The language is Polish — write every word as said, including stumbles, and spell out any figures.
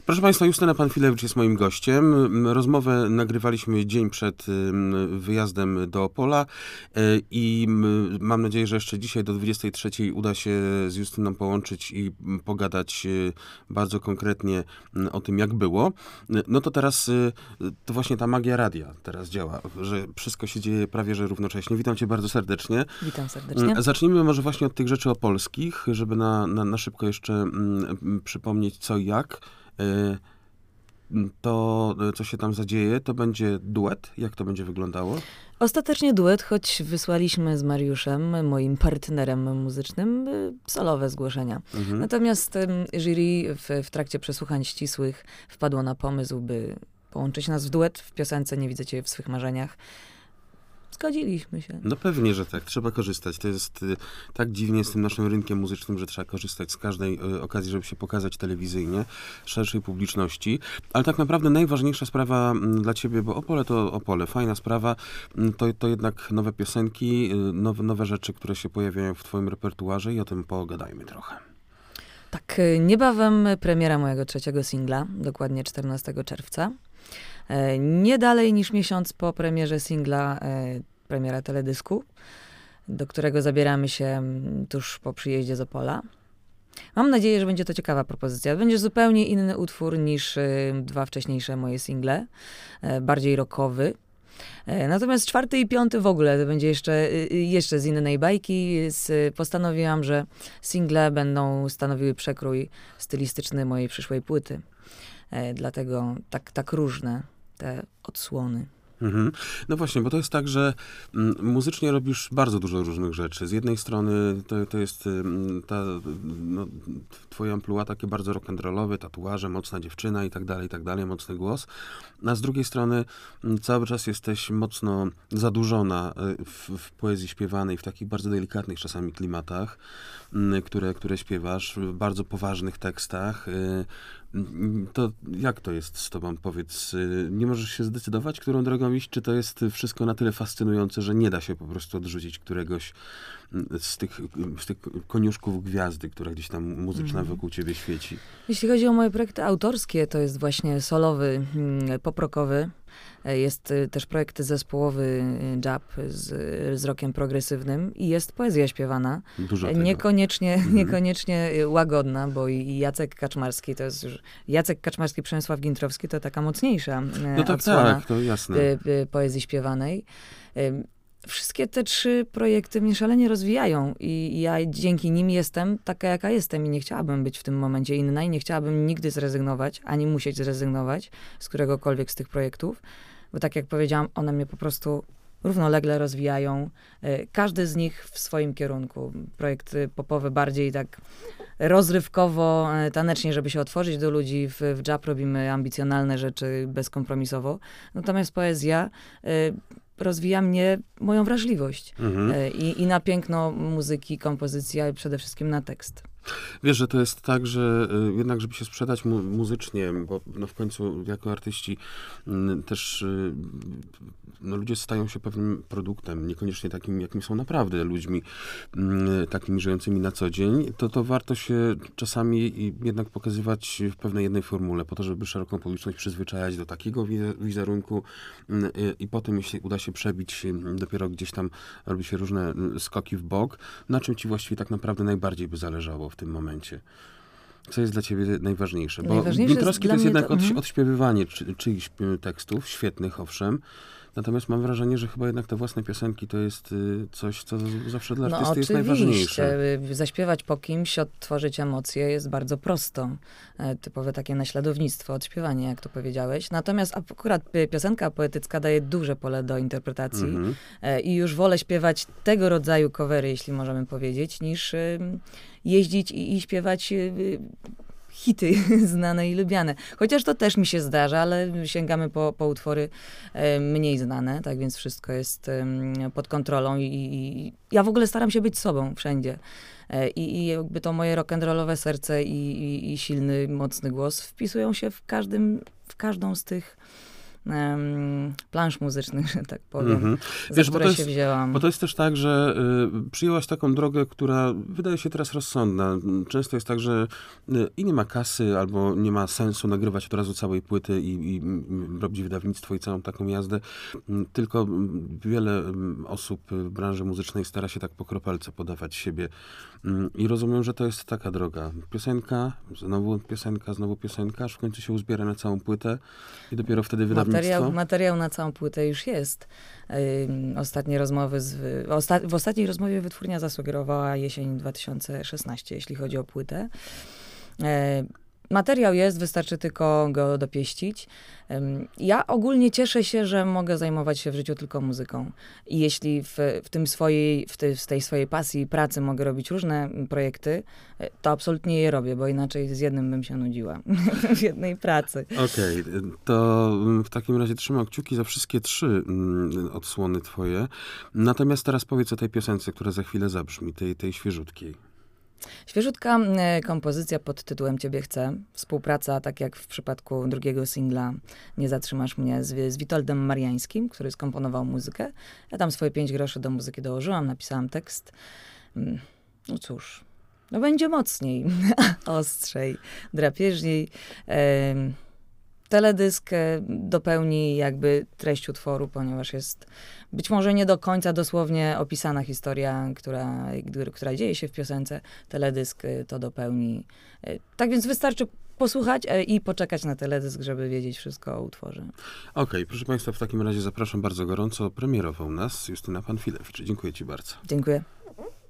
Proszę Państwa, Justyna Panfilewicz jest moim gościem. Rozmowę nagrywaliśmy dzień przed wyjazdem do Opola i mam nadzieję, że jeszcze dzisiaj do dwudziestej trzeciej uda się z Justyną połączyć i pogadać bardzo konkretnie o tym, jak było. No to teraz to właśnie ta magia radia teraz działa, że wszystko się dzieje prawie że równocześnie. Witam Cię bardzo serdecznie. Witam serdecznie. Zacznijmy może właśnie od tych rzeczy opolskich, żeby na, na, na szybko jeszcze przypomnieć co i jak. To, co się tam zadzieje, to będzie duet? Jak to będzie wyglądało? Ostatecznie duet, choć wysłaliśmy z Mariuszem, moim partnerem muzycznym, solowe zgłoszenia. Mhm. Natomiast jury w, w trakcie przesłuchań ścisłych wpadło na pomysł, by połączyć nas w duet w piosence Nie widzę cię w swych marzeniach. Zgodziliśmy się. No pewnie, że tak. Trzeba korzystać. To jest y, tak dziwnie z tym naszym rynkiem muzycznym, że trzeba korzystać z każdej y, okazji, żeby się pokazać telewizyjnie, szerszej publiczności. Ale tak naprawdę najważniejsza sprawa y, dla ciebie, bo Opole to Opole, fajna sprawa, y, to, to jednak nowe piosenki, y, nowe, nowe rzeczy, które się pojawiają w twoim repertuarze i o tym pogadajmy trochę. Tak, niebawem premiera mojego trzeciego singla, dokładnie czternastego czerwca. Nie dalej niż miesiąc po premierze singla premiera teledysku, do którego zabieramy się tuż po przyjeździe z Opola. Mam nadzieję, że będzie to ciekawa propozycja. Będzie zupełnie inny utwór niż dwa wcześniejsze moje single, bardziej rockowy. Natomiast czwarty i piąty w ogóle to będzie jeszcze, jeszcze z innej bajki. Postanowiłam, że single będą stanowiły przekrój stylistyczny mojej przyszłej płyty. Dlatego tak, tak różne te odsłony. Mhm. No właśnie, bo to jest tak, że m, muzycznie robisz bardzo dużo różnych rzeczy. Z jednej strony to, to jest m, ta no, twoje amplua takie bardzo rock'n'rollowe, tatuaże, mocna dziewczyna i tak dalej, i tak dalej, mocny głos. A z drugiej strony m, cały czas jesteś mocno zadłużona w, w poezji śpiewanej, w takich bardzo delikatnych czasami klimatach, m, które, które śpiewasz, w bardzo poważnych tekstach. Y, To jak to jest z tobą? Powiedz, nie możesz się zdecydować, którą drogą iść? Czy to jest wszystko na tyle fascynujące, że nie da się po prostu odrzucić któregoś z tych, z tych koniuszków gwiazdy, która gdzieś tam muzyczna mm. wokół ciebie świeci? Jeśli chodzi o moje projekty autorskie, to jest właśnie solowy, pop-rockowy. Jest też projekt zespołowy Jab z, z rockiem progresywnym i jest poezja śpiewana. Dużo tego. Niekoniecznie, mhm. niekoniecznie łagodna, bo i Jacek Kaczmarski to jest już... Jacek Kaczmarski, Przemysław Gintrowski to taka mocniejsza no tak, odsłona tak, to jasne. poezji śpiewanej. Wszystkie te trzy projekty mnie szalenie rozwijają i ja dzięki nim jestem taka, jaka jestem i nie chciałabym być w tym momencie inna i nie chciałabym nigdy zrezygnować, ani musieć zrezygnować z któregokolwiek z tych projektów, bo tak jak powiedziałam, one mnie po prostu równolegle rozwijają. Każdy z nich w swoim kierunku. Projekt popowy bardziej tak rozrywkowo, tanecznie, żeby się otworzyć do ludzi. W, w Jab robimy ambicjonalne rzeczy bezkompromisowo. Natomiast poezja rozwija mnie, moją wrażliwość mhm. I, i na piękno muzyki, kompozycji, ale przede wszystkim na tekst. Wiesz, że to jest tak, że y, jednak, żeby się sprzedać mu muzycznie, bo no, w końcu jako artyści y, też y, no, ludzie stają się pewnym produktem, niekoniecznie takim, jakim są naprawdę ludźmi y, takimi żyjącymi na co dzień, to, to warto się czasami jednak pokazywać w pewnej jednej formule, po to, żeby szeroką publiczność przyzwyczajać do takiego wizerunku y, y, i potem, jeśli uda się przebić, y, dopiero gdzieś tam robi się różne skoki w bok, na czym ci właściwie tak naprawdę najbardziej by zależało w tym momencie? Co jest dla ciebie najważniejsze? Bo Gintrowski to jest jednak to, od, mm. odśpiewywanie czy, czyichś tekstów, świetnych owszem, natomiast mam wrażenie, że chyba jednak te własne piosenki to jest y, coś, co zawsze dla no artysty jest najważniejsze. Zaśpiewać po kimś, odtworzyć emocje jest bardzo prosto. E, typowe takie naśladownictwo, odśpiewanie, jak to powiedziałeś. Natomiast akurat piosenka poetycka daje duże pole do interpretacji mm-hmm. e, i już wolę śpiewać tego rodzaju covery, jeśli możemy powiedzieć, niż y, jeździć i, i śpiewać y, hity znane i lubiane. Chociaż to też mi się zdarza, ale sięgamy po, po utwory e, mniej znane, tak więc wszystko jest e, pod kontrolą i, i ja w ogóle staram się być sobą wszędzie. E, i, I jakby to moje rock'n'rollowe serce i, i, i silny, mocny głos wpisują się w każdym, w każdą z tych um, plansz muzycznych, że tak powiem, Mhm. za Wiesz, bo które to jest- się wzięłam. Bo to jest też tak, że y, przyjęłaś taką drogę, która wydaje się teraz rozsądna. Często jest tak, że y, i nie ma kasy, albo nie ma sensu nagrywać od razu całej płyty i, i mm, robić wydawnictwo i całą taką jazdę. Mm, Tylko mm, wiele mm, osób w branży muzycznej stara się tak po kropelce podawać siebie. Mm, I rozumiem, że to jest taka droga. Piosenka, znowu piosenka, znowu piosenka, aż w końcu się uzbiera na całą płytę i dopiero wtedy wydawnictwo. Materiał, materiał na całą płynę już jest. Ym, Ostatnie rozmowy z, w osta, w ostatniej rozmowie wytwórnia zasugerowała jesień dwa tysiące szesnastego, jeśli chodzi o płytę. E, Materiał jest, wystarczy tylko go dopieścić. Ym, Ja ogólnie cieszę się, że mogę zajmować się w życiu tylko muzyką. I jeśli w, w tym swojej, w, tej, w tej swojej pasji i pracy mogę robić różne projekty, e, to absolutnie je robię, bo inaczej z jednym bym się nudziła. W jednej pracy. Okej, to mm, w takim razie trzymam kciuki za wszystkie trzy mm, odsłony twoje. Natomiast teraz powiedz o tej piosence, która za chwilę zabrzmi, tej, tej świeżutkiej. Świeżutka e, kompozycja pod tytułem Ciebie chcę. Współpraca, tak jak w przypadku drugiego singla Nie zatrzymasz mnie, z, z Witoldem Mariańskim, który skomponował muzykę. Ja tam swoje pięć groszy do muzyki dołożyłam, napisałam tekst. Mm, No cóż, no będzie mocniej, ostrzej, drapieżniej. Em, Teledysk e, dopełni jakby treść utworu, ponieważ jest być może nie do końca dosłownie opisana historia, która, która dzieje się w piosence. Teledysk e, to dopełni. E, Tak więc wystarczy posłuchać e, i poczekać na teledysk, żeby wiedzieć wszystko o utworze. Okej, proszę Państwa, w takim razie zapraszam bardzo gorąco. Premierował nas Justyna Panfilewicz. Dziękuję Ci bardzo. Dziękuję.